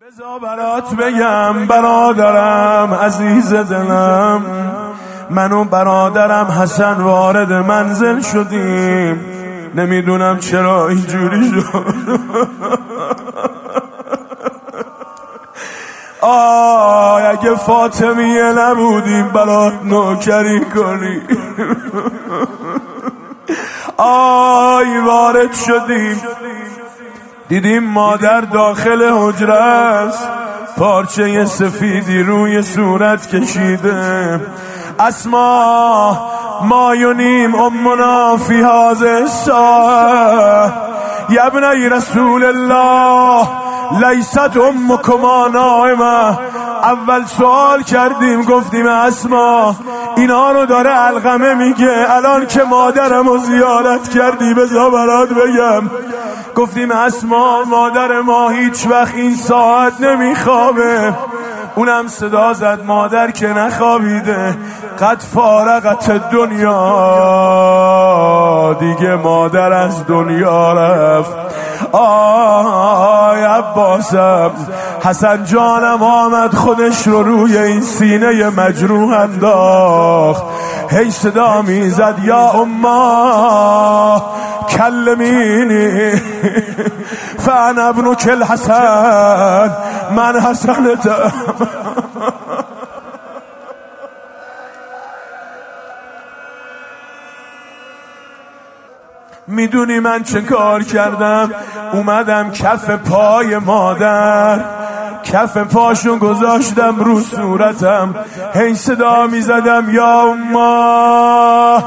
بذار برات بگم برادرم عزیز دلم، من و برادرم حسن وارد منزل شدیم، نمیدونم چرا اینجوری شد. اگه فاطمیه نبودیم برات نوکری کنی. وارد شدیم دیدیم مادر داخل حجره است، پارچه سفیدی روی صورت کشیده. اسما مایونیم امنا فی هذه الساعه یا ابنی رسول الله لیست امکما نائمه. اول سوال کردیم گفتیم اسما اینا رو داره علقمه میگه، الان که مادرمو زیارت کردی بذار برات بگم. گفتیم اسما مادر ما هیچ وقت این ساعت نمیخوابه. اونم صدا زد مادر که نخوابیده، قد فارقت دنیا، دیگه مادر از دنیا رفت. عباسم حسن جانم آمد خودش رو روی این سینه مجروح انداخت، هی صدا میزد یا اما کلمینی فانا ابنک الحسن، من حسنتم. میدونی من چه کار کردم؟ اومدم کف پای مادر، کف پاشو گذاشتم رو صورتم، هی صدا میزدم یا اما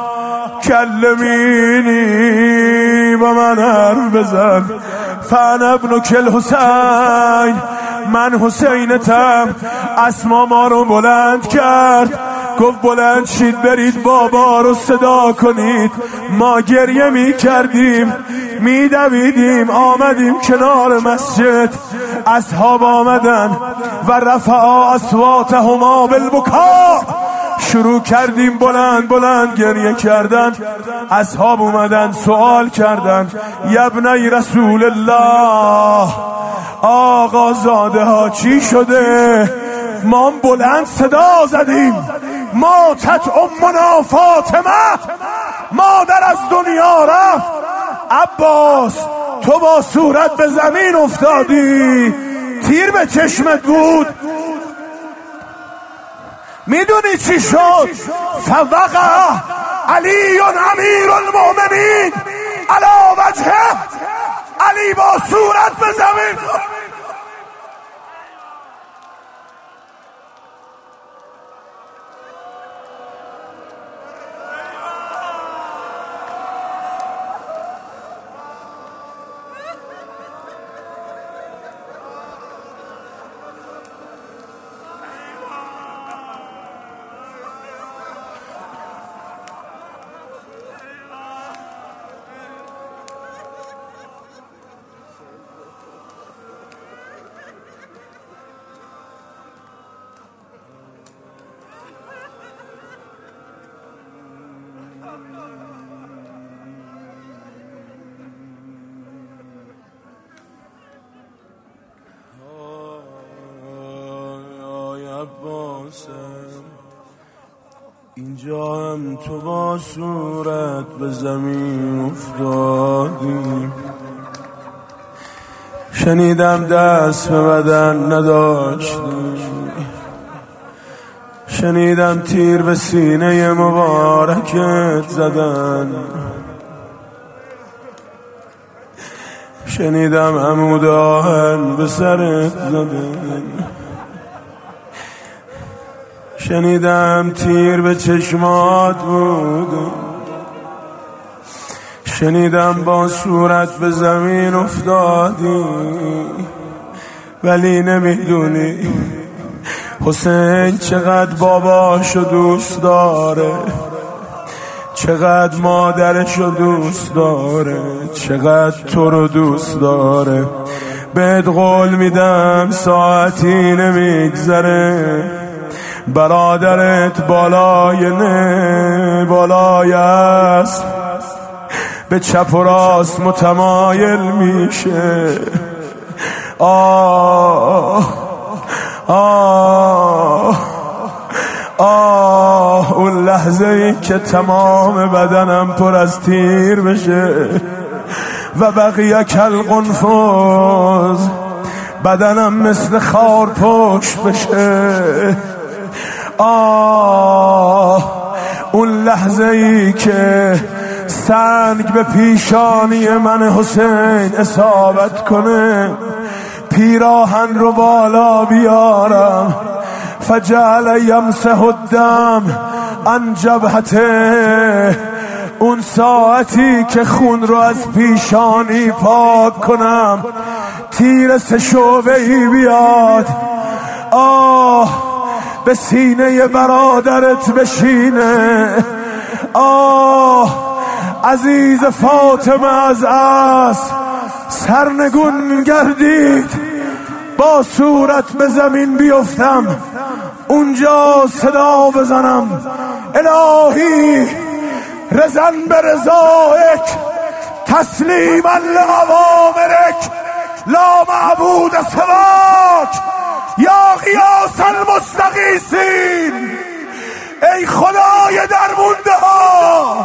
کلمینی، با من حرف بزن. فانا ابنک الحسین، من حسینتم. اسما ما رو بلند کرد، گفت بلند شید برید بابا رو صدا کنید. ما گریه می کردیم می دویدیم، آمدیم کنار مسجد، اصحاب آمدن و رفعا اصواتهما بالبکا، شروع کردیم بلند بلند گریه کردن. اصحاب اومدن سوال کردن یا ابنی رسول الله، آقا زاده ها چی شده؟ ما بلند صدا زدیم ماتت امنا فاطمه، مادر از دنیا رفت. عباس تو با صورت به زمین افتادی، تیر به چشمت بود. میدونی چی شد؟ فوقع علی امیر المؤمنین علی وجهه، علی با صورت به زمین. اینجا هم تو با صورت به زمین افتادی. شنیدم دست به بدن نداشتی، شنیدم تیر به سینه مبارکت زدن، شنیدم عمود آهن به سرت زدن، شنیدم تیر به چشمات بود، شنیدم با صورت به زمین افتادی. ولی نمیدونی حسین چقدر باباشو دوست داره، چقدر مادرشو دوست داره، چقدر تو رو دوست داره. بهت قول میدم ساعتی نمیگذره برادرت بالای است، به چپ و راست متمایل میشه. لحظه ای که تمام بدنم پر از تیر بشه و بقیه کالقنفذ، بدنم مثل خار پشت بشه. اون لحظه ای که سنگ به پیشانی من حسین اصابت کنه، پیراهن رو بالا بیارم، فجعل یمسح الدم عن جبهته، اون ساعتی که خون رو از پیشانی پاک کنم، تیر سه شعبه‌ای بیاد، به سینه برادرت بشینه. عزیز فاطمه از اسب سرنگون گردید، با صورت به زمین بیفتم، اونجا صدا بزنم الهی رزن به رضایک تسلیما لأوامرک لا معبود سواک یا غیاث المستغیثین. ای خدای درمونده ها،